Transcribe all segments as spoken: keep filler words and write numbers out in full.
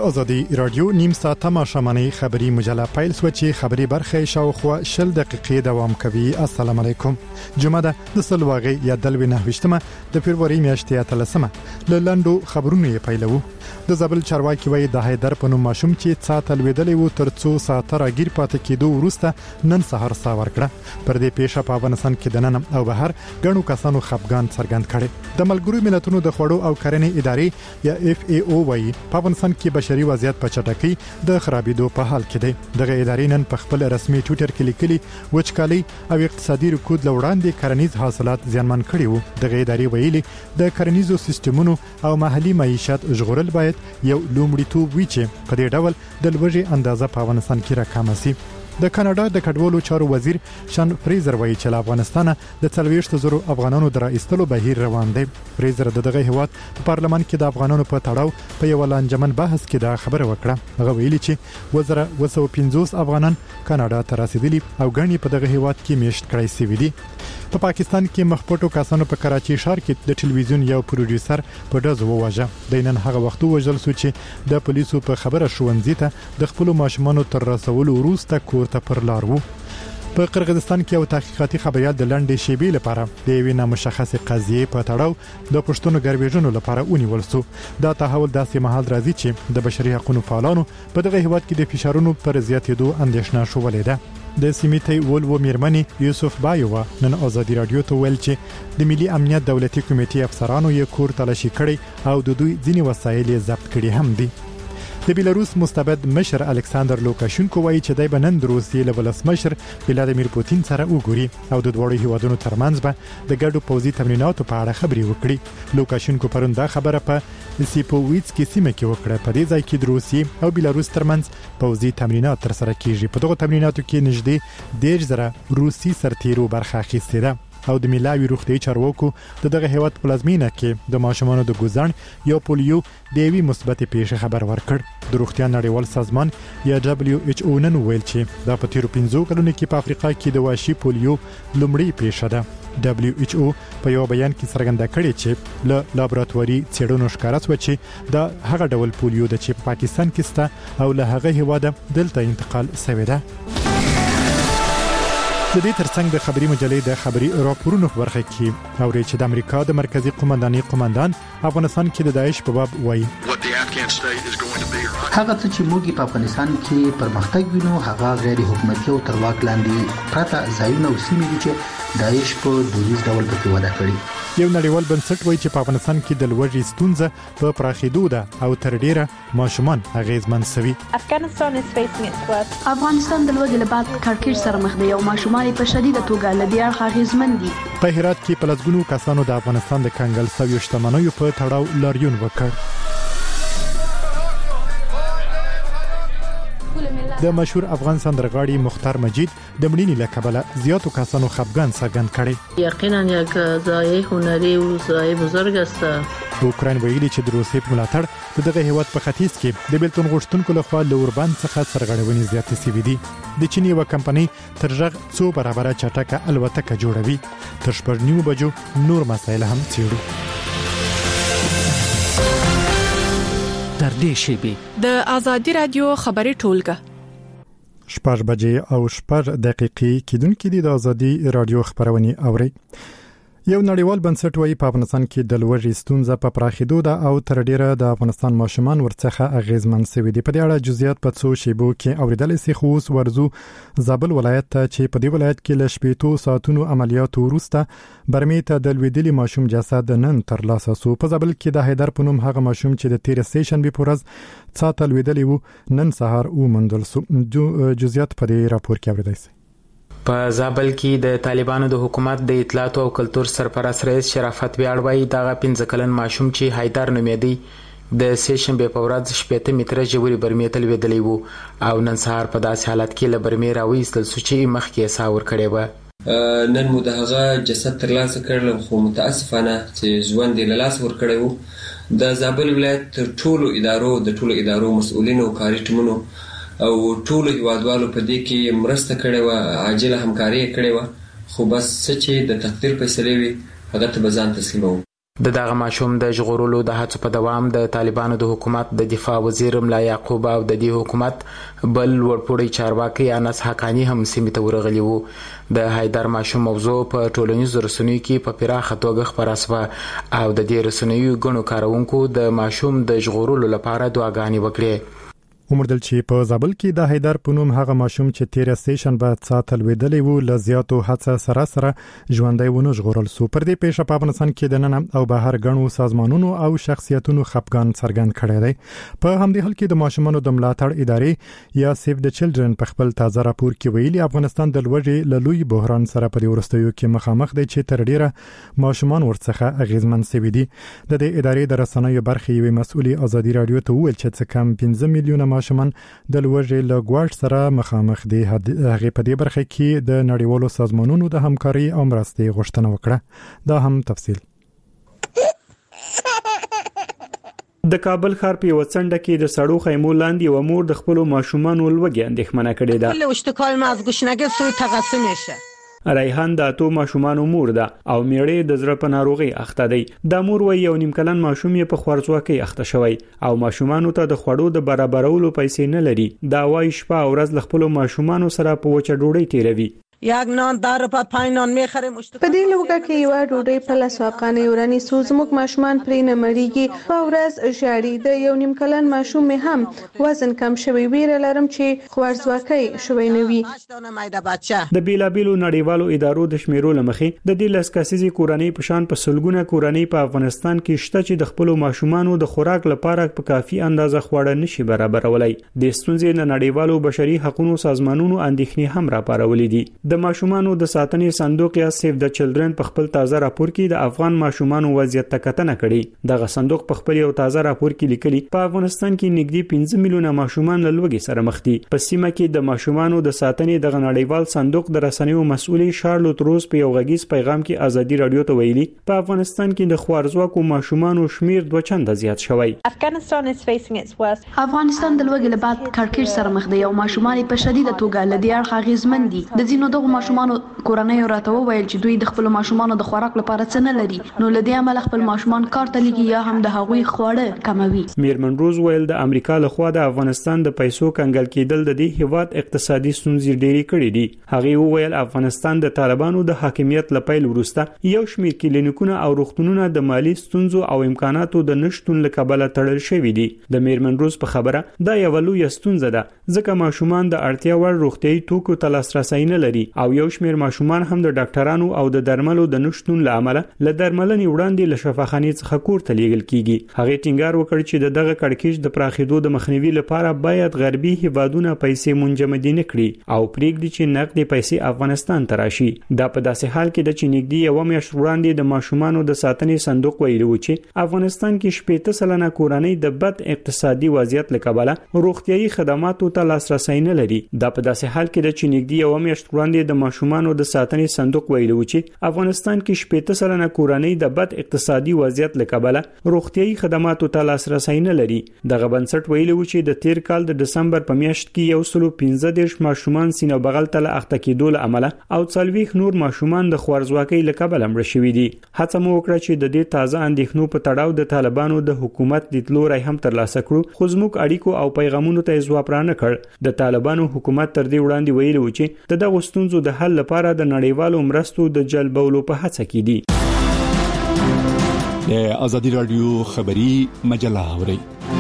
آزادی رادیو نیم ساعت ماښامنۍ خبری مجله پیل سو چې خبری برخه شاوخوا شل دقیقې دوام کوي. السلام علیکم. جمعه ده د سلواغې یا دلوي نهویشتمه د فبرवरी میاشتې اتلسمه له لندو خبرونه پیلو. د زابل چارواکي وایي د حیدر په نوم ماشوم چې ساعت لویدلې وو تر څو ساعت راګیر پاتې کېدو وروسته نن سهار سا ورکړه. پر دې پیښه په افغانستان کې د نن او بهر غنو کسانو خپګان څرګند کړي. د ملګرو ملتونو د خوړو او کرنې ادارې یا اف ای او وایي په افغانستان کې بشري وضعیت په چټکۍ د خرابېدو په حال کې دی. دغه ادارې نن په خپل رسمي ټوئیټر کې لیکلي وچکالي او اقتصادي رکود لوړاندې کرنیز حاصلات زیانمن کړي وو. دغه ادارې ویلي د کرنیزو سیستمونو او محلي معیشت ژغورل باید یو لومړیتوب وي چې په دې ډول د لوږې اندازه په افغانستان کې راکمه شي. د کاناډا د کډوالو چارو وزیر شان فریزر وایي چې له افغانستانه د څلوېښت زرو افغانانو د راایستلو بهیر روان دی. فریزر د دغه هیواد په پارلمان کې د افغانانو په تړاو په یو لانجمن بحث کې دا خبره وکړه. هغه ویلي چې وزره اوه سوه پنځوس افغانان کاناډا ته رسیدلي او غني په دغه هیواد کې میشت کړی شوي دي. په پا پاکستان کې مخپټو کسانو په کراچي ښار کې د ټلویزیون یو پروډوسر په ډز وواژه. د نن هغه وخت وژل سو چې د پولیسو په خبره شوونځي ته د خپل ماشومانو تر رسولو وروسته کور ته پر لار وو. په قرغیزستان کې یو تحقیقاتي خبريال د لنډې شیبې لپاره د یوې نامشخصې قضیې په تړاو د پښتون ګرویژنو لپاره ونیول سو. دا تحول داسې مهال راځي چې د بشري حقوقو فعالانو په دغه هیواد کې د فشارونو پر زیاتېدو اندېښنه شولې ده. د سیمیتي ولو میرمنې یوسف بایوه نن آزادی رادیو ته ویل چې د ملي امنیت دولتي کمیټې افسرانو یې کور تلاشي کړي او د دوی ځینی وسایل ضبط کړي هم دي. د بیلاروس مستبد مشر الکساندر لوکاشینکو وایي چې دای بنن د روسیې له ولسمشر ولادیمیر پوتین سره وګوري او د دوړو هیوادونو ترمنځ به د ګډو پوځي تمریناتو په اړه خبري وکړي. لوکاشینکو پرون دا خبره په سیپوویټس کې سیمه کې وکړه. په دې ځای کې د روسیې او بیلاروس ترمنځ پوځي تمرینات تر سره کیږي. په دغه تمریناتو کې نږدې ډېر زره روسي سرتیرو برخه اخیستې ده او د ملاوي روغتي چارواکو د دغه هیواد پلازمینه کې د ماشومانو د ګوزن یا پولیو د یوې مثبت پیښه خبر ورکړ. د روغتیا نړیوال سازمان یا دبليو ایچ او نن ویل چې دا په تیرو پنځو کلونو کې په افریقا کې د واشي پولیو لومړی پیښه ده. دبليو ایچ او په یو بیان کې څرګنده کړې چې له لابراتواري څېړنو ښکاره شوه چې دا هغه ډول پولیو د چې په پاکستان کې سته او له هغه هیواده دلته انتقال شوی ده. د دې ترڅنګ د خبري مجلې د خبري راپورونو برخه کې اوري چې د امریکا د مرکزی قومندانۍ قومندان افغانستان کې د داعش په باب وایي هغه څه چې موږ په افغانستان کې پرمختګ وینو هغه غیر حکومتي او تر واک لاندې پراته ځایونه او سیمې دي چې داعش په دودیز ډول پکې وده کړي. یو نړیوال بنسټ وایي چې په افغانستان کې د لوږې ستونزه په پراخېدو ده او تر ډیره ماشومان اغیزمن شوي. افغانستان د لوږې له بعد کړکېچ سره مخ دی او ماشومان په شدیده توګه له دې اړخه اغیزمن دي. په هرات کې په لسګونو کسانو د افغانستان د کنګل شویو شتمنیو په تړاو لاریون وکړ. د مشهور افغان سندرغاړي مختار مجید د مړینې له کبله زیاتو کسانو خپګان څرګند کړي. یقینا یک ځای هنري او ځای بزرګ است. اوکراین ویلي چې د روسیې په ملاتړ دغه هیواد په ختیځ کې د بیلتون غوښتونکو لخوا له اوربند څخه سرغړونې زیاتې شوې دي. د چین یو کمپنۍ تر ژغ څو برابره چټکه الوتکه جوړوي. تر شپږ نیمو بجو نور مسایل هم څېړو. تر دې شیبې د آزادی رادیو خبري ټولګه شپږ بجې او شپږ دقیقې کېدونکې دي. د آزادی رادیو خبرونه اوري. یو نړیوال بنسټ وایي په افغانستان کې د لوږې ستونزه په پراخېدو ده او تر ډیره د افغانستان ماشومان ورڅخه اغیزمن شوي دي. په دې اړه جزئیات په څو شیبو کې اوریدل سي. خو اوس ورزو زابل ولایت ته چې په دې ولایت کې له شپېتو ساعتونو عملیاتو وروسته برمې ته د لوېدلي ماشوم جسد نن ترلاسه سو. په زابل کې د حیدر په نوم هغه ماشوم چې د تیر سه شنبه په ورځ څاته لوېدلی وو نن سهار ومندل سو. جزئیات په دې راپور کې اوریدل سي. په زابل کې د طالبانو د حکومت د اطلاعات او کلتور سرپرست رئیس شرافت ویاړوي دغه پنځه کلن ماشوم چې حیدر نومېدی د سه شنبه په ورځ شپږ متره ژورې برمې ته لوېدلی وو او نن سهار په داسې حالت کې له برمې راوېستل سو چې مخکې یې ساه ورکړې وه. نن مو د هغه جسد ترلاسه کړل خو متاسفانه چې ژوند یې له لاسه ورکړی وو. د زابل ولایت تر ټولو ادارو د ټولو ادارو مسؤلینو او کاري ټیمونو او ټولو هیوادوالو په دې کې مرسته کړې وه، عاجله همکاري یې کړې وه، خو بس څه چې د تقدیر فیصلې وي هغه ته به ځان تسلیموو. د دغه ماشوم د ژغورلو د هڅو په دوام د طالبانو د حکومت د دفاع وزیر ملا یعقوب او د دې حکومت بل ورپوړی چارواکي انس حقانی هم سیمې ته ورغلي وو. د حیدر ماشوم موضوع په ټولنیزو رسنیو کې په پراخه توګه خپره شوه او د دې رسنیو ګڼو کاروونکو د ماشوم د ژغورلو لپاره دعاګانې وکړې. عمر دل چې په زابل کې د حیدر په نوم هغه ماشوم چې تیر سټیشن بعد ساتل ویدلې وو لزیاتو هڅه سره سره ژوندۍ ونه ژغورل سو. پر دې پیښه په افغانستان کې د نن او بهر غنو سازمانونو او شخصیتونو خپګان څرګند کړی دی. په همدې حال کې د ماشومانو د ملاتړ ادارې یا سیف د چلډرن په خپل تازه راپور کې ویلي افغانستان د لوړې لوی بحران سره په ورستیو کې مخامخ دی چې تر ډیره ماشومان ورڅخه اغیزمن شوي دي. د دې ادارې د رسنیو برخې یوې مسؤلې ازادي رادیو ته ویل چې څه کم پنځه میلیونه ماشومان د لوړې لګوړ سره مخامخ دي. هغه په دې برخه کې د نړیوالو سازمانونو د همکاري او مرستې غوښتنه وکړه. دا هم تفصیل. د کابل ښار په وڅنډه کې د سړو خیمو لاندې و مور د خپل ماشومان ولوګي اندېښمنه کړې ده. کل اشتکال ما از گوشنگه سوی تقسیم میشه. ریحان د اتو ماشومان مور ده او میړې د زړه په ناروغي اخته دی. د مور وی یو نیم کلن ماشوم یې په خورځواکۍ اخته شوی او ماشومانو ته د خوړو د برابرولو پیسې نه لري. دا وای شپه او ورځ له خپل ماشومانو سره په وچه ډوډۍ تیروي. یک نان در په پنځه نان میخریم. په دې لوګه کې یو ډوډۍ په لاس واقعنه ورانی سوزموک ماشومان پرې نه مړیږي. په ورځ ژاړي. د یو نیم کلن ماشوم مې هم وزن کم شوی. ویره لرم چې خورځواکۍ شوی نه وي. د بیلابیلو نړیوالو ادارو د شمیرو لمخې د دې لسکاسيزي کورنۍ په شان په سلګونه کورنۍ په افغانستان کې شته چې د خپل ماشومانو د خوراک لپاره په کافي اندازه خواړه نشي برابرولای. د ستونزې د نړیوالو بشري حقوقو سازمانونو اندېښنې هم راپارولې دي. د ماشومانو د ساتنې صندوق یا سیف د چلډرن په خپل تازه راپور کې د افغان ماشومانو وضعیت ته کتنه کړې. دغه صندوق په خپل یو تازه راپور کې لیکلي په افغانستان کې نږدې پنځه میلیونه ماشومان له لوږې سره مخ دي. په سیمه کې د ماشومانو د ساتنې د نړیوال صندوق د رسنیو مسؤلې شارلوت روز په یو غږیز پیغام کې ازادي رادیو ته ویلي په افغانستان کې د خوارځواکو ماشومانو شمیر دوه چنده زیات شوی. افغانستان د لوږې له بعد کړکېچ سره مخ دی او ماشومان په شدیده توګه له دې اړخه اغیزمن دي. د ځینو دغه ماشومان کورنۍ راته وویل چې دوی د خپل ماشومان د خوراک لپاره څه نه لري نو له دې عمل خپل ماشومان کار ته لګي یا هم د هغوی خواړه کموي. میرمن روز ویل د امریکا لخوا د افغانستان د پیسو کنګل کېدل د دې هیواد اقتصادي ستونزې ډېرې کړې دي. هغه وویل افغانستان د طالبانو د حاکمیت لپاره وروسته یو شمېر کلینیکونه او روغتونونه د مالی ستونزو او امکاناتو د نشټون لکبله تړل شوی دي. د میرمن روز په خبره دا یو لوی ستونزه ده ځکه ماشومان د اړتیا وړ روغتيایي توکو ته لاسرسي نه لري او یو شمېر ماشومان هم د ډاکټرانو او د درملو د نشټون لامل له درملنې وړاندې له شفاخانې څخه کور ته لیږل کیږي. هغه ټینګار وکړ چې دغه کړکېچ د پراخېدو د مخنیوي لپاره باید غربي هیوادونه پیسې منجمدي نه کړي او پریږدي چې نقدي پیسې افغانستان ته راشي. دا په داسې حال کې د چې نږدې یو میاشت وړاندې د ماشومانو د ساتنې صندوق ویلي و چې افغانستان کې شپږ سلنه کورنۍ د بد اقتصادي وضعیت لکبله روغتيایي خدماتو ته لاسرسي نه لري. دا په داسې حال کې د چې نږدې یو میاشت وړاندې د ماشومانو د ساتنې صندوق ویلي و چې افغانستان کې شپږ سلنه کورنۍ د بد اقتصادي وضعیت لکبله روغتيایي خدماتو ته لاسرسي نه لري. دغه بنسټ ویلي و چې د تیر کال د دسمبر په میاشت کې یو سل پنځه دېرش ماشومان سینه بغل ته اخته کېدو له امله او څلويخ نور ماشومان د خوارځواکۍ لکبله مړ شوي دي. هڅه مو وکړه چې د دې تازه اندېښنو په تړاو د طالبانو د حکومت لیدلوري هم ترلاسه کړو خو زموږ اړیکو او پیغامونو ته ځواب را نه کړ. د طالبانو حکومت تر دې وړاندې ویلي و چې د دغه ستونزو د حل لپاره د نړیوالو مرستو د جلبولو په هڅه کې دي. د ازادي رادیو خبري مجله اوري.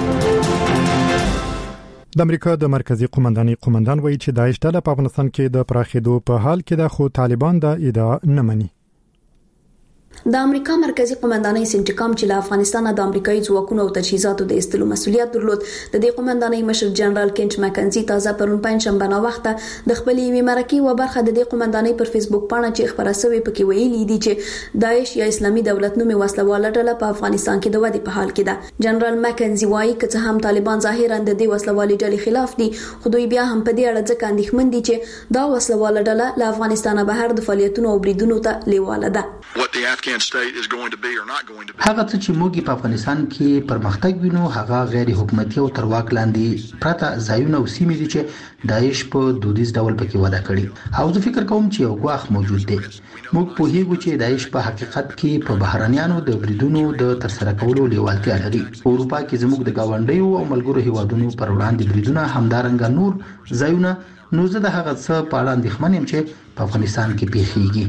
د امریکا د مرکزی قومندانۍ قومندان وایي چې داعش ډله په افغانستان کې د پراخېدو په حال کې ده خو طالبان دا ادعا نه مني. د امریکا مرکزی قومندانۍ سنټیکام چې له افغانستان د امریکایي ځواکونو او تجهیزاتو د استلو مسولیت درلود د دې قومندانۍ مشر جنرال کینچ مکنزي تازه پرون پنځشنبه نه وخته د خپلې یوې مرکې و برخه د دې قومندانۍ پر فیسبوک پاڼه چې خبره شوې پکې ویلي دي چې داعش یا اسلامي دولت نومي وسلواله ډله په افغانستان کې د ودې په حال کې ده. جنرال مکنزي وایي چې هم طالبان ظاهرا د دې وسلوالې ډلې خلاف دي خو دوی بیا هم په دې اړه ځکه اندېښمن دي چې دا وسلواله ډله له افغانستان بهر د فعالیتونو او بریدونو ته لیواله ده. هغه څه چې موږ په افغانستان کې پرمختګ وینو هغه غیر حکومتي او تر واک لاندې پراته ځایونه او سیمې دي چې داعش په دودیز ډول پکې وده کړي او زه فکر کوم چې یو ګواښ موجود دی. موږ په هیڅ چې داعش په حقیقت کې په بهرانيانو د بریدونو د ترسره کولو لیوالتیا لري. اروپا کې زموږ د گاونډیو او ملګرو هیوادونو پر وړاندې بریدونه همدارنګه نور ځایونه نو زه د هغه څه په اړه اندېښمن یم چې په افغانستان کې پیښیږي.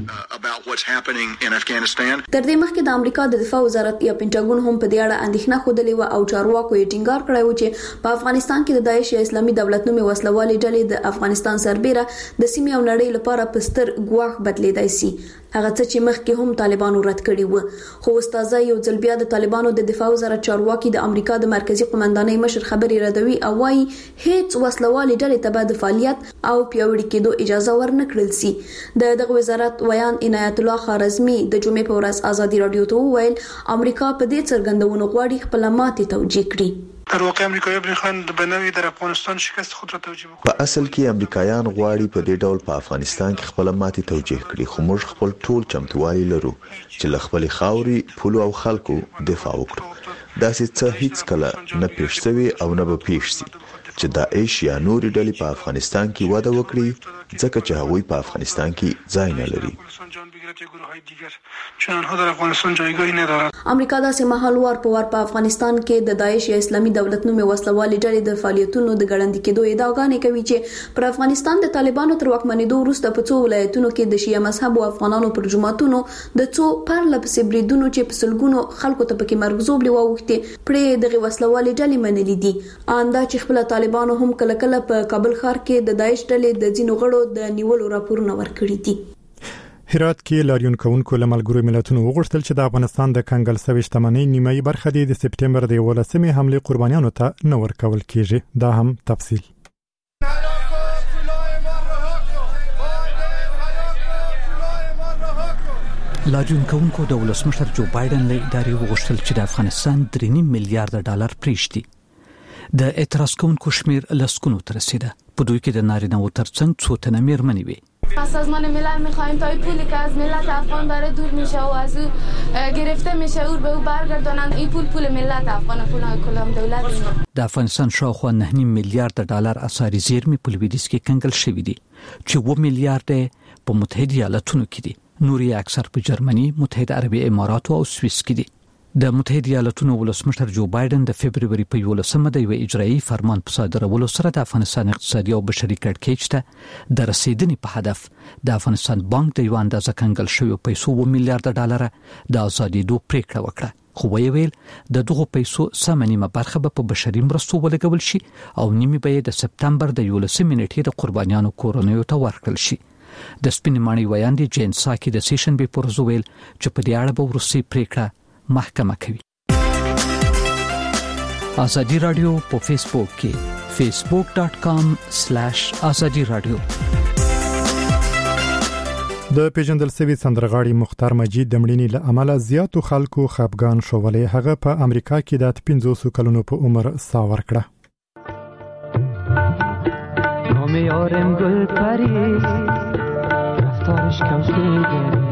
تر دې مخکې د امریکا د دفاع وزارت یا پینټاګون هم په دې اړه اندېښنه خوده و او چارواکو یې ټینګار کړی و چې په افغانستان کې د داعش یا اسلامي دولت نومي وسلوالي ډلې د افغانستان سربېره د سیمې او نړۍ لپاره پستر ګواښ بدلیدای شي. هغه څه چې مخکې هم طالبانو رد کړی و. خو استاد یو ځل بیا د طالبانو د دفاع وزارت چارواکي د امریکا د مرکزی قومندانۍ مشر خبري ردوي او وايي هیڅ وسلوالي ډلې ته به د فعالیت او پیاوړي کېدو اجازه ورنکړل شي. د دغه وزارت ویان عنایت الله خارزمي د جمعې په ورځ ازادي رادیو ته وویل امریکا په دې څرګندونو غواړي خپل ماتې توجیه کړي. در واقع امریکایي برخان د بنوي در افغانستان شکست خود را توجیه وکړي. په اصل کې امریکایان غواړي په دې ډول په افغانستان کې خپل ماتې توجیه کړي خو موږ خپل ټول چمتووالی لرو چې له خپل خاوري پولو او خلکو دفاع وکړو. داسې څه هیڅ کله نه پیښ شوی او نه به پیښ شي چې داعش یا نورې ډلې په افغانستان کې وده وکړي ځکه چې هغوی په افغانستان کې ځای نه لري. امریکا داسې مهالوار په وار په افغانستان کې د داعش یا اسلامي دولت نومي وسلوالي ډلې د فعالیتونو د ګړندې کېدو ادعاګانې کوي چې پر افغانستان د طالبانو تر واکمنېدو وروسته په څو ولایتونو کې د شیعه مذهب او افغانانو پر جماعتونو د څو پرله پسې بریدونو چې په سلګونو خلکو ته پکې مرګ زوبلې واوښتې پرې دغه وسلوالي ډلې منلي دي. آندا چې خپل طالبانو هم کله کله په کابل ښار کې د داعش ډلې د ځینو غړو د نیولو راپورونه ورکړي دي. هرات کې لاریون کوونکو له ملګرو ملتونو وغوښتل چې د افغانستان د کنګل سوي شتمنۍ نیمایي برخه د سپټمبر د ولسمې حمله قربانیانو ته نه ورکول کیږي. دا هم تفصیل. لاریون کوونکو د ولسمشر جو بایدن له ادارې وغوښتل چې د افغانستان درې نیم میلیارډ ډالر پریږدي. د اعتراض کوونکو شمیر لسکونو ته رسیده. په دوی کې د نارینه و ترڅنګ څو تنه میرمنې وي. از سازمان ملل می‌خوایم تا این پولی که از ملت افغان داره دور میشه و از او گرفته میشه او به او برگردانند. این پول پول ملت افغان، پول کلام دولت. د افغانستان شاوخوا نه نیم میلیارډ ډالر اسعاري زیرمې په لویدیځ کې کنګل شوې دي چې اووه میلیارډ په متحده ایالاتونو کې دي. نورې اکثر په جرمني، متحده عربي اماراتو او سویس کې دي. د متحده ایالاتونو ولسمشر جو بایدن د فبرवरी په یولسمه د یو اجرایي فرمان په صادرولو سره د افغانستان اقتصادي او بشري کړکېچ ته د رسیدنې په هدف د افغانستان بانک د یو اندازه کنګل شوی پیسو و میلیارډ ډالر د ازادېدو پریکړه وکړه. خو ویل د دغه پیسو سم نیمه برخه په بشري مرستو ولګول شي او نیمه به د سپتمبر د یولسمې نیټې د قربانیانو کورونو ته ورکړل شي. د سپین مانی ویاندې جین ساکي د سیشن به پرزویل چې په دې اړه به ورسي پریکړه محکمه کوي. ازادي رادیو په فیسبوک کې facebook dot com slash azadi radio. د پیژندل سوي سندرغاړي مختار مجید د مړینې له امله زیاتو خلکو خپګان شولې. هغه په امریکا کې د پنځوس کلونو په عمر سا ورکړه. نام یارم گل پریز رفتارش کم شده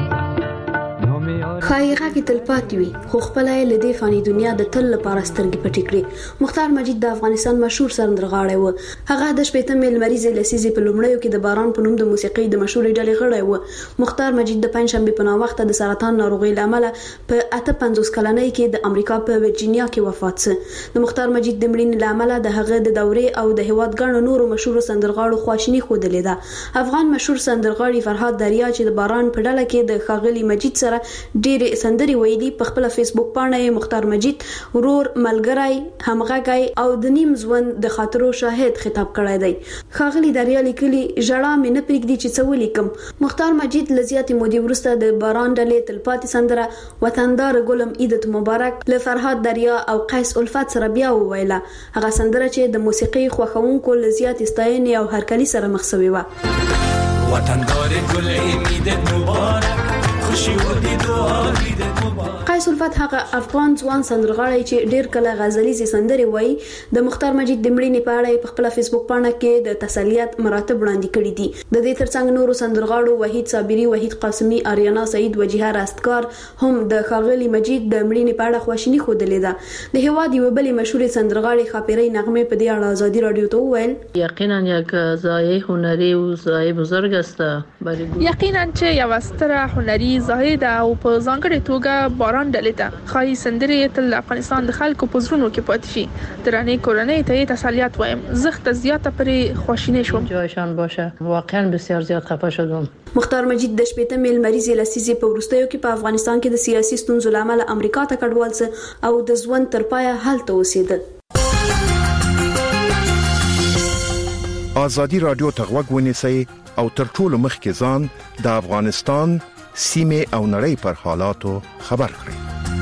خایغه کې تلپاتې وي خو خپل یې له دې فاني دنیا د تل لپاره سترګې پټې کړې. مختار مجید د افغانستان مشهور سندرغاړی و. هغه د شپږم میل مریض لسیزې په لومړیو کې د باران په نوم د موسیقۍ د مشهور ډلې غړی و. مختار مجید د پنځشنبه په ناوخته د سرطان ناروغۍ لامل په اته پنځوس کلنۍ کې د امریکا په ورجینیا کې وفات شو. د مختار مجید د مړینې لامل د هغه د دورې او د هیواد ګڼو نورو مشهور سندرغاړو خواشینی خوده ده. افغان مشهور سندرغاړي فرهاد دریا چې د باران په ډله کې د خاغلی مجید سره ډېر سندري ویلي په خپل فیسبوک باندې مختار مجید ورور ملګری همغږی او د نیم ژوند د خاطرو شاهد خطاب کړی دی. خاغلی دریا لیکلي ژړا مې نه پرېږدي چې څه ولیکم. مختار مجید لزیاتې مودې وروسته د باران ډلې تلپاتې سندره وطندار ګلم عیدت مبارک له فرهاد دریا او قیس الفت سره بیا وویله. هغه سندره چې د موسیقي خوښونکو لزیاتې ستاینې او هرکلي سره مخ شوې و. وطندار ګل عیدت مبارک خوشی و دی دعا دیدت قیس الفتح هغه افغان ځوان سندرغاړی چې ډیر کله غزلیزي سندرې وایي د مختار مجید د مړینې په اړه په خپل فیسبوک پاڼه کې د تسلیت مراتب وړاندې کړي دي. د دې ترڅنګ نورو سندرغاړو وحید صابری، وحید قاسمی، آریانا سعید، وجیها راستکار هم د ښاغلي مجید د مړینې په اړه خواشیني خوده ده. د هواد یو بل مشهور سندرغاړي خاپیري نغمه په دې اړه ازادي رادیو ته وویل یقینا یک ضایع هنری او ضایع بزرگ است. یقینا چې یو ستره هنري ضایع ده او په ځانګړي توګه باران ډلې ده. خای سندرې تل افغانستان د خلکو په زړونو کې پاتې شي. درانه کورنۍ ته تسلیت وایم. زخت زیاته پرې خواشینی شوم. جایشان باشه. واقعا بسیار زیات خفه شدم. مختار مجید د شپږ میل مریض لسیزي په ورستیو کې په افغانستان کې د سیاسي ستونزو لامل امریکا ته کډوال او د ژوند تر پایه هلته اوسېدل. ازادي رادیو ته غوږ ونیسئ او تر ټولو مخکې ځان د افغانستان سیمه او نړۍ پر حالاتو خبر کړئ.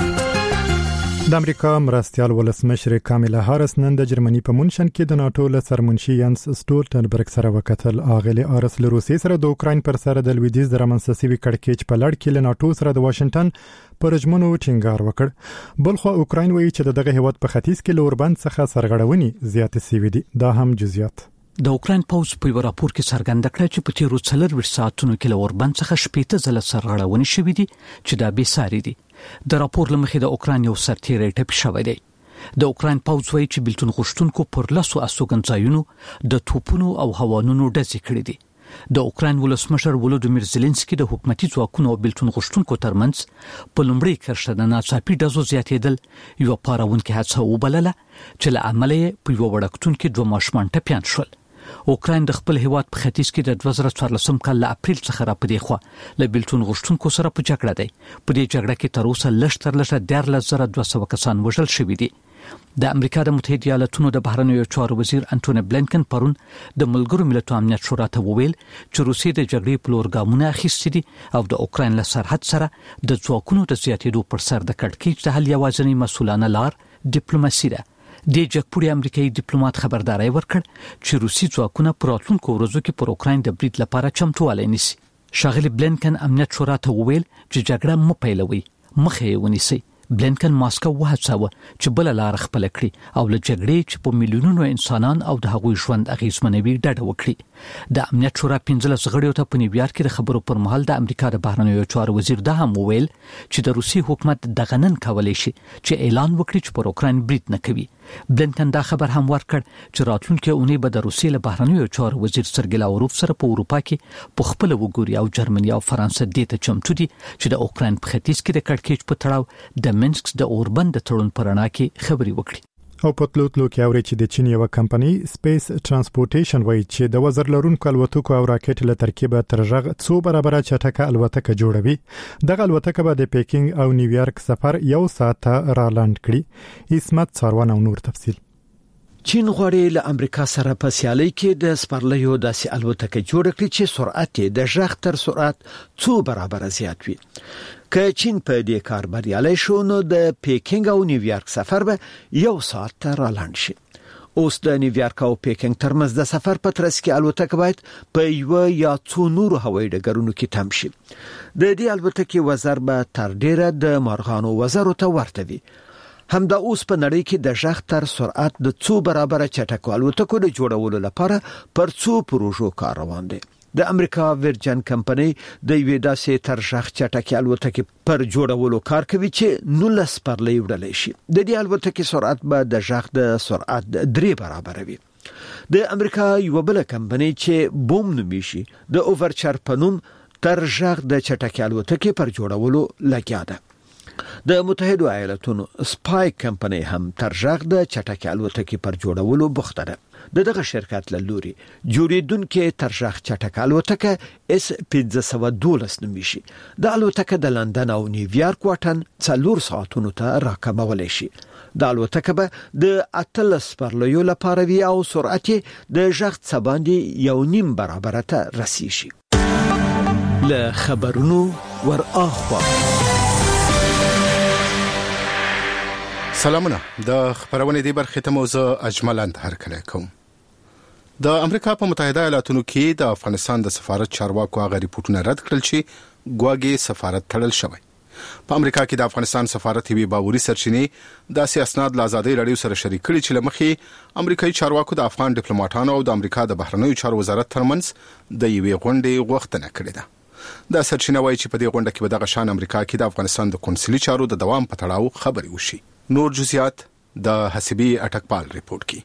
د امریکا مرستيال ولسمشر کاملا هارس نن د جرمني په مونشن کې د ناتو له سرمنشي ینس سټولټنبرګ سره وکتل. اغلی ارس له روسي سره د اوکراین پر سر د لویدیز د رامنسسيوي کړکېچ په لړ کې له ناتو سره د واشنگټن پر جمنو ټینګار وکړ. بلخو اوکراین وایي چې دغه هیواد په ختیځ کې لوربند څخه سرغړونې زیاتې سوي دي. دا هم جزئیات د اوکراین پوز په یو راپور کې څرګنده کړه چې په تیرو څلور ساعتونو کې لوربند څخه شپږ ځله سرغړونې شوې دي چې دا به ساري دي. د راپور لمخې د اوکراین یو سرتیری ټپي شوی دی. د اوکراین پوز وایي چې بلتون غشتونکو پر لاسو استوګنځایونو د توپونو او هوانونو ډزې کړې دي. د اوکراین ولسمشر ولودیمیر زيلنسکي د حکومتي ځواکونو او بلتون غشتونکو ترمنځ په لومړي کرښه د ناڅاپي ډزو زیاتېدل یو پاراونکې هڅه وبلله چې له عمله په یو وړکتون کې دوه ماشومان ټپيان شول. اوکراین د خپل هیواد په ختیځ کې د دوه زره څوارلسم کال له اپریل څخه را پدې خو له بلتون غشتونکو سره په جګړه دی. په دې جګړه کې تر اوسه لږ تر لږه دیارلس زره دوه سوه کسان وژل شوي دي. د امریکا د متحده ایالاتونو د بهرنیو چارو وزیر انټونی بلینکن پرون د ملګرو ملتونو امنیت شورا ته وویل چې روسیه د جګړې په لور ګامونه اخیستي دي او د اوکراین له سرحد سره د ځواکونو د زیاتېدو پر سر د کړکېچ د حل یوازینی مسؤلانه لار ډیپلوماسي ده. د جګپوري امریکایي ډیپلوماټ خبرداري ورکړ چې روسي ځواکونه پر راتلونکو ورځو کې پر اوکراین د برید لپاره چمتووالی نیسي. ښاغلي بلینکن امنیت شورا ته وویل چې جګړه مو پیلوي، مخه یې ونیسي. بلینکن ماسکو وهڅاوه چې بل لار خپل کړي او له جګړې چې په میلیونونو انسانان او د هغوی ژوند اغیزمنوي ډډه وکړي. د امنیت شورا پنځلس غړیو ته په نیویارک کې د خبرو پر مهال د امریکا د بهرنیو چارو وزیر دا هم وویل چې د روسي حکومت د غنن کولای شي چې اعلان وکړي چې پر اوکراین برید نه کوي. بلینکن دا خبر هم ورکړ چې راتلونکي اونۍ به د روسیې له بهرنیو چارو وزیر سرګی لاوروف سره په اروپا کې په خپل وګوري او جرمني او فرانسه دې ته چمتو دي چې د اوکراین په ختیځ کې د کړکېچ په تړاو د منسک د اوربند د تړون پرانا کې خبري وکړي. او په تلوتلو کې اوري چې د چین یو کمپنۍ سپیس ترانسپورټیشن وایي چې د وزر لرونکو الوتکو او راکټ له ترکیبه تر ژغ څو برابر چټکه الوتکه جوړوي. دغه الوتکه به د پیکینګ او نیویارک سفر یو ساعت را لاند کړي. اسمت څاروان او نور تفصیل. چین غواړي له امریکا سره په سیالي کې د سپرلیو داسې الوتکه جوړ کړي چې سرعت یې د ژغ تر سرعت څو برابر زیات وي. که چین په دې کار بریالي شو نو د پیکینګ او نیویارک سفر به یو ساعت ته را لاند شي. اوس د نیویارک او پیکینګ ترمنځ د سفر په ترڅ کې الوتکه باید په یو یا څو نورو هوایي ډګرونو کې تم شي. د دې الوتکې وزر به تر ډیره د مارغانو وزرو ته ورته وي. همدا اوس په نړۍ کې د ژغ تر سرعت د څو برابر چټکو الوتکو د جوړولو لپاره پر څو پروژو کار روان دی. د امریکا ورجن کمپنۍ د یوې داسې تر ژغ چټکې الوتکې پر جوړولو کار کوي چې نولس پرلې وړلې شي. د دې الوتکې سرعت به د ژغ د سرعت درې برابر وي. د امریکا یو بل کمپنۍ چې بوم نومي شي د اوورچر په نوم تر ژغ د چټکې الوتکې پر جوړولو لګیا ده. د متحده ایالاتونو سپای کمپنۍ هم تر ژغ د چټکې الوتکې پر جوړولو بوخته ده. د دغه شرکت له لوري جوړیدونکې تر ژغ چټکه الوتکه اس پنځه سوه دولس نومي شي. د الوتکه د لندن او نیویارک واټن څلور ساعتونو ته راکمولی شي. د الوتکه به د اتلس پرلیو لپاره وي او سرعت د ژغ څخه باندې یو نیم برابر ته رسیږي. له خبرونو ور اخوا سلامونه. د خبرونې دی برخه ته موضوع اجملند هر کله کوم. د امریکا په متحده ایالاتونو کې د افغانستان د سفارت چارواکو هغه ریپورتونه رد کړل چې ګواګي سفارت تړل شوی. په امریکا کې د افغانستان سفارت یوې باوري سرچینې داسې اسناد له ازادي رادیو سره شریک کړي چې لمخې امریکایي چارواکو د افغان ډیپلوماټانو او د امریکا د بهرنیو چارو وزارت ترمنځ د یوې غونډې غوښتنه کړې ده. دا سرچینه وایي چې په دې غونډه کې به دغه شان امریکا کې د افغانستان د کنسولي چارو د دوام په تړاو خبرې وشي. نور جزئیات د حسبي اټکپال ریپورت کې.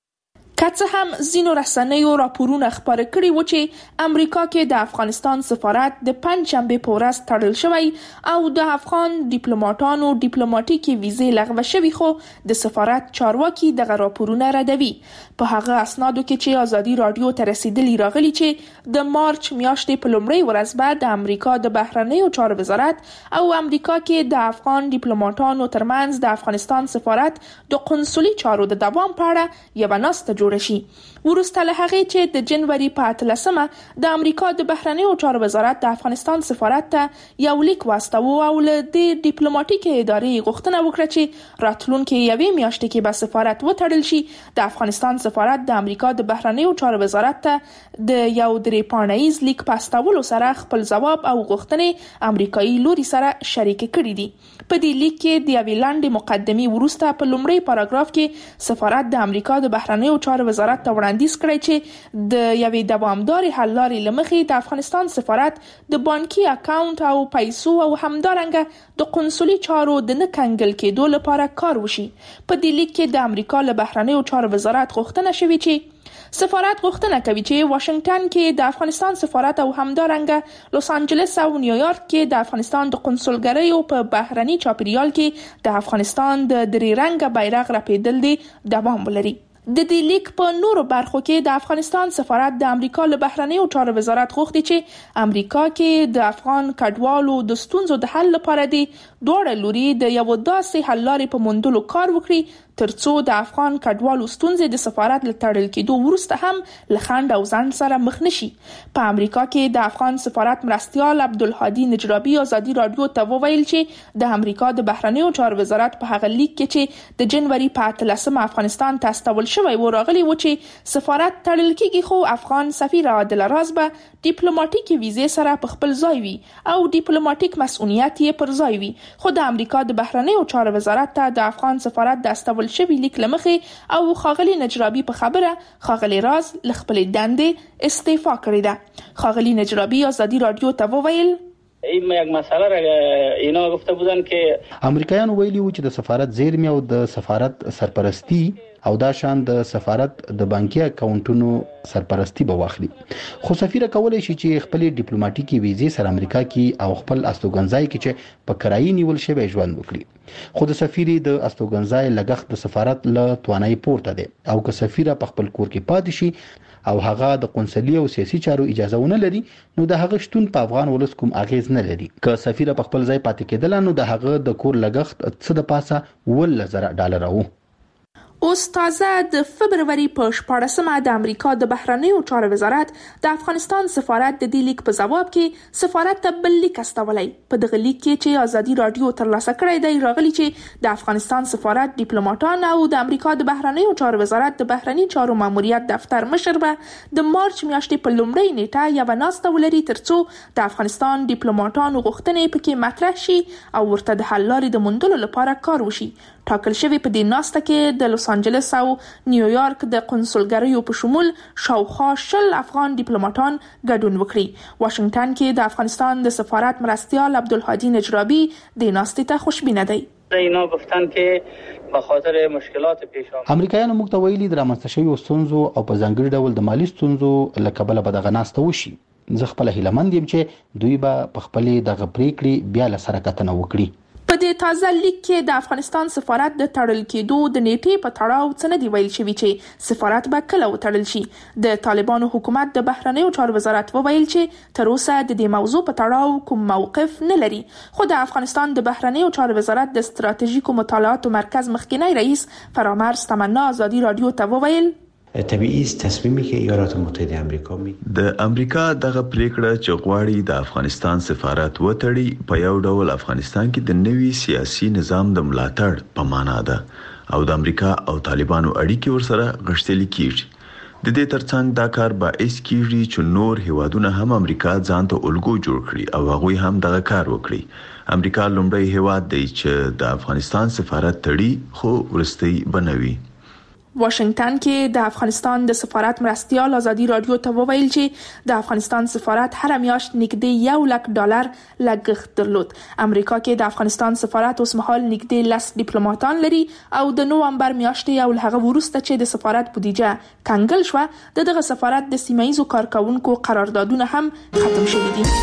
که څه هم ځینو رسنیو راپورونه خپاره کړي و چې امریکا کې د افغانستان سفارت د پنځشنبه په ورځ تړل شوی او د افغان ډیپلوماټانو ډیپلوماټیکي ویزې لغوه شوی، خو د سفارت چارواکي دغه راپورونه ردوي. په هغه اسنادو کې چې ازادي رادیو ته رسیدلی راغلي چې د مارچ میاشتې په لومړۍ ورځ بعد د امریکا د بهرنیو چارو وزارت او امریکا کې د افغان ډیپلوماټانو ترمنځ د افغانستان سفارت د قنصلي چارو د دوام په اړه یو ناسته جوړه شي. ورسته له هغې چې د جنوري په اتلسمه د امریکا د بهرنیو چارو وزارت د افغانستان سفارت ته یو لیک واستاوه او له دې ډیپلوماټیکي ادارې غوښتنه وکړه چې راتلونکي یوې میاشتې کې به سفارت وتړل شي. د افغانستان سفارت د امریکا د بهرنیو چارو وزارت ته د یو درې پاڼیز لیک په استولو سره خپل ځواب او غوښتنې امریکایي لوري سره شریک کړي دي. په دې لیک کې د یوې لنډې مقدمې وروسته په لومړی پاراګراف کې سفارت د امریکا د بهرنیو چارو وزارت ته وړاندیز کړی چې د یوې دوامدارې حل لارې له مخې د افغانستان سفارت د بانکي اکاونټ او پیسو او همدارنګه د قنصلي چارو د نه کنګل کېدو لپاره کار وشي. په دې لیک کې د امریکا له بهرنیو چارو وزارت غوښتنه شوې چې سفارت غوښتنه کوي چې واشنگټن کې د افغانستان سفارت او همدارنګه لوس انجلس او نیویارک کې د افغانستان د قنصلګریو په بهرني چاپیریال کې د افغانستان د درې رنګه بیرغ رپیدل دي دوام ولري. د دې لیک په نورو برخو کې د افغانستان سفارت د امریکا له بهرنیو چارو وزارت غوښتي چې امریکا کې د افغان کډوالو د ستونزو د حل لپاره د دوړ لوري د یو داسې حل لارې په موندلو کار وکړي ترڅو د افغان کډوالو ستونزې د سفارت له تړل کېدو وروسته هم له خنډ او ځنډ سره مخ نشي. په امریکا کې د افغان سفارت مرستیال عبدالهادي نجرابي ازادي رادیو ته وویل چې د امریکا د بهرنیو چارو وزارت په هغه لیک کې چې د جنوري په اتلسمه افغانستان ته استول شوی و راغلی و چې سفارت تړل کېږي، خو افغان سفیر عادل راز به ډیپلوماټیکي ویزې سره په خپل ځای وي او ډیپلوماټیک مسؤلیت یې پر ځای وي. خو د امریکا د بهرنیو چارو وزارت ته د افغان سفارت د استول شوی لیک لمخې او خاغلی نجرابي په خبره خاغلی راز ل خپل دندې استعفا کړې ده. خاغلی نجرابي ازادي رادیو ته وویل این یک مسئله را اینا گفته بودن که امریکایان ویلي و چې د سفارت زیرمې او د سفارت سرپرستی او دا شان د سفارت د بانکي اکاونټونو سرپرستی به واخلي، خو سفیر کولای شي چې خپل ډیپلوماټیکي ویزې سره امریکا کې او خپل استوګنځای کې چې په کرایي نیول شوی ژوند وکړي. خو د سفیر د استوګنځای لګښت د سفارت له توانایي پورته دی او که سفیر په خپل کور کې پاتې شي او هغه د قنصلي او سیاسي چارو اجازه ونه لري نو د هغه شتون په افغان ولس کوم اغیز نه لري. که سفیر په خپل ځای پاتې کېدل نو د هغه د کور لګښت څه د پاسه ول زره ډالر وو. اوس تازه د فبروري په شپاړسمه د امریکا د بهرنیو چارو وزارت د افغانستان سفارت د دې لیک په ځواب کې سفارت ته بل لیک استولی. په دغه لیک کې چې ازادي رادیو ترلاسه کړی دی راغلی چې د افغانستان سفارت ډیپلوماټان او د امریکا د بهرنیو چارو وزارت د بهرني چارو ماموریت دفتر مشر به د مارچ میاشتې په لومړۍ نیټه یو ناسته ولري ترڅو د افغانستان ډیپلوماټانو غوښتنې پکې مطرح شي او ورته د حل لارې د موندلو لپاره کار وشي. ټاکل شوی په دې ناسته کې د لوس انجلس او نیویارک د قنصلګریو په شمول شاوخوا شل افغان ډیپلوماټان ګډون وکړي. واشنگټن کې د افغانستان د سفارت مرستیال عبدالهادي نجرابي د ناستې ته خوشبینه دی. اینا گفتن که به خاطر مشکلات پیش آمد امریکایانو موږ ته ویلي د رامنځته شویو ستونزو او په ځانګړي ډول د مالي ستونزو له کبله به دغه ناسته وشي. زه خپله هیلهمند یم چې دوی به په خپلې دغه پریکړې بیا له سره کتنه وکړي. په دې تازه لیک کې د افغانستان سفارت د تړل کېدو د نیټې په تړاو څه نه دی ویل شوي چې سفارت به کله وتړل شي. د طالبانو حکومت د بهرنیو چارو وزارت وویل چې تر اوسه د دې موضوع په تړاو کوم موقف نه لري، خو د افغانستان د بهرنیو چارو وزارت د ستراتیژیکو مطالعاتو مرکز مخکینی رئیس فرامرز تمنا ازادي رادیو ته وویل طبیعي تصمیمی که ایالات متحده آمریکا می د امریکا دغه پریکړه چې غواړي د افغانستان سفارت وتړي په یو ډول افغانستان کې د نوي سیاسي نظام د ملاتړ په معنا ده او د امریکا او طالبانو اړیکې ورسره غښتلې کیږي. د دې ترڅنګ دا کار باعث کیږي چې نور هیوادونه هم امریکا ځان ته الګو جوړ کړي او هغوی هم دغه کار وکړي. امریکا لومړی هیواد دی چې د افغانستان سفارت تړي خو ورستۍ بنوي. واشنگټن کې د افغانستان د سفارت مرستیال ازادي رادیو ته وویل چې د افغانستان سفارت هر میاشت نږدې یو لک ډالر لګښت درلود. امریکا کې د افغانستان سفارت اوس مهال نږدې لس ډیپلوماټان لري او د نوامبر میاشتې او هغه وروسته چې د سفارت بودیجه کنګل شو د دغه سفارت د سیمایي کارکونکو قراردادونه هم ختم شوي دي.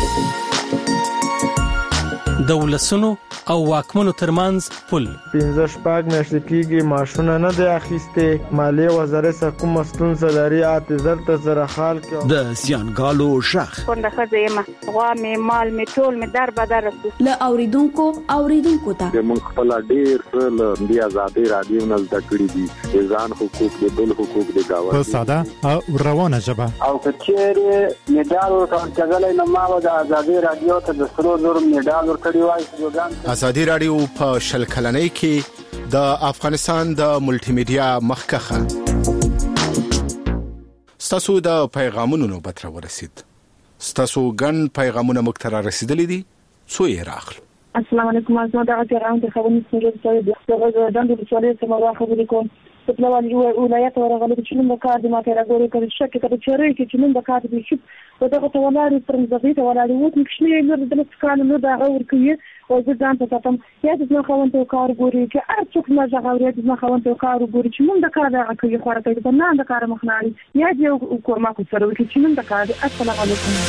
د ولسونو او واکمنو ترمنځ پل پنځه شپږ میاشتې کېږي ماشونه نه دی اخیسته. مالیه وزارت حکومت مستون سلاري اعتذار ته سره خال کې د سیانګالو شخ څنګه خځه یم غوا می مال می ټول می در بدر له اوریدونکو اوریدونکو ته د مونږ خپل ډیر له دی آزادي رادیو نه زده کړی دي ځان حقوق د بل حقوق د گاوه په ساده او روانه ژبه او کچېره میډال ورکړل نه ما د آزادي رادیو ته د سرو زر میډال ورکړی وای. آزادي رادیو په شل کلنۍ کې د افغانستان د ملټي میډیا مخکخه ستاسو د پیغامونو نوبت را ورسید. ستاسو ګن پیغامونه مختار رسیدلې دي څو یې راخلو. السلام علیکم زما د اړتیا د خبرو څخه د خبرو د د سوالې سره خبرې کوم. په پلوان ولایت ورغلي چې نن د کار د ماته راغوري کړي شک کړي چې ری کې چې نن د کار د شپ او دغه تولاري پر مزغې تولاري وو چې نه د لسکان نو دا اور کوي او ځان ته تاسو یا د خوند ته کار ګوري چې ارڅوک ما ځغوري د خوند ته کار ګوري چې نن د کار د کوي خو راته د نه د کار مخناري یا دې کومه کو سره وکړي چې نن د کار. السلام علیکم.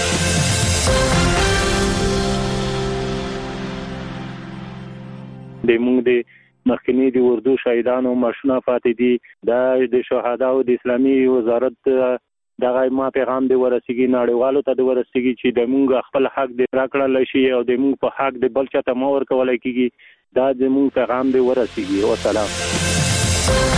د مونږ د مخکنی د اردو شهیدانو ماشونه فاتې دي د شهدا او د اسلامي وزارت دغه ما پیغام دی ورسیږي نړیوالو ته دی ورسیږي چې د مونږ خپل حق دی راکړل شي او د مونږ په حق د بل چاته مور کولای کیږي دا د مونږ پیغام دی ورسیږي. او سلام.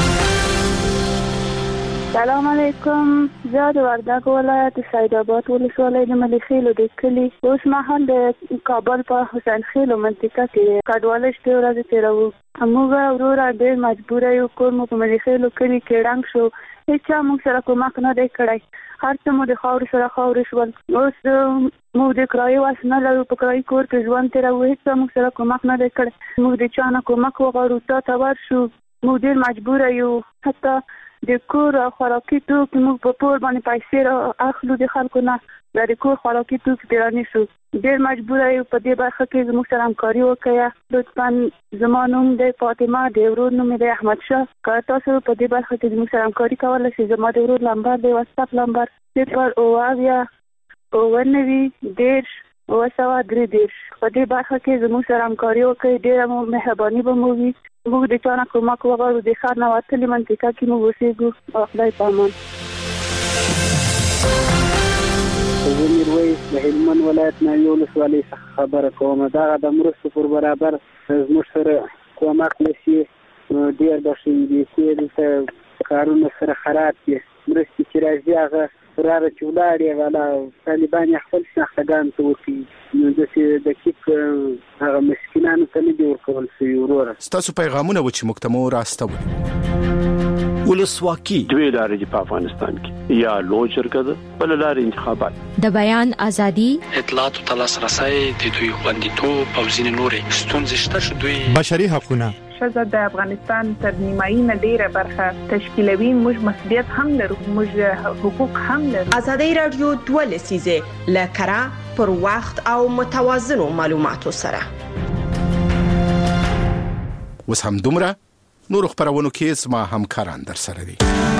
سلام علیکم. زه د وردګ ولایت سید آباد ولسوالۍ د ملخیلو د کلی اوس مهال د کابل په حسین خیلو منطقه کې کډوالۍ شته ورځ تیرو. موږ ورور ډېر مجبور یو کوم په ملخیلو کلی کې ډنګ شو هیڅ موږ سره کومک نه دی کړی. هر څه مو د خاور سره خاور شول. اوس موږ د کرایي واس نه لرو په کرایي کور کې ژوند تیرو هیڅ موږ سره کومک نه دی کړی. موږ د چا نه کومک وغواړو ته تور شو. موږ ډېر مجبور یو. حتی د کور خوراکي توکي موږ په پور باندې پیسې اخلو د خلکو نه د کور خوراکي توکي پیرانی شو. ډېر مجبور یو په دې برخه کې زموږ سره همکاري وکړئ. لطفا زما نوم دی فاطمه د ورور نوم دی احمد شاه. که تاسو په دې برخه کې زموږ سره همکاري کولی شئ زما د ورور نمبر دی واتساپ نمبر صفر اوه اویا اوه نوي دېرش اوه سوه درې دېرش. په دې برخه کې زموږ سره همکاري وکړئ. ډېره مهرباني به مو وي. موږ د چا نه کومک وغواړو. د ښار نه وتلې منطقه کې موږ اوسېږو او خدای په امان. زه میرویس د هلمند ولایت نه یو ولسوالۍ څخه خبره کوم. دغه د مرستو پر برابر زموږ سره کومک نشي ډېر به ښه وي چې دلته کارونه سره خراب دي. مرستې چې راځي هغه راره چې ولاړې والا طالبان یې خپل شناختګانو ته وکړي نو داسې دقیق هغه مسکینانو ته نه دي ورکول شوي. وروره ستاسو پیغامونه و چې موږ ته مو راستولي. ولسواکي دوی لارې دي په افغانستان کې یا لوی شرکت بل لارې انتخابات د بیان ازادي اطلاعات او تلاسرسي د دوی خوندیتوب او ځینې نورې ستونزې شته چې دوی بشري حقوقونه ښځه د افغانستان تر نیمایي نه ډیره برخه تشکیلوي. موږ مسؤلیت هم لرو. موږ حقوق هم لرو. ازادي رادیو دوه لسیزه لکرا پر وخت او متوازنو معلوماتو سره وس هم دومره نور خبرونه کې زما همکاران در سره دي.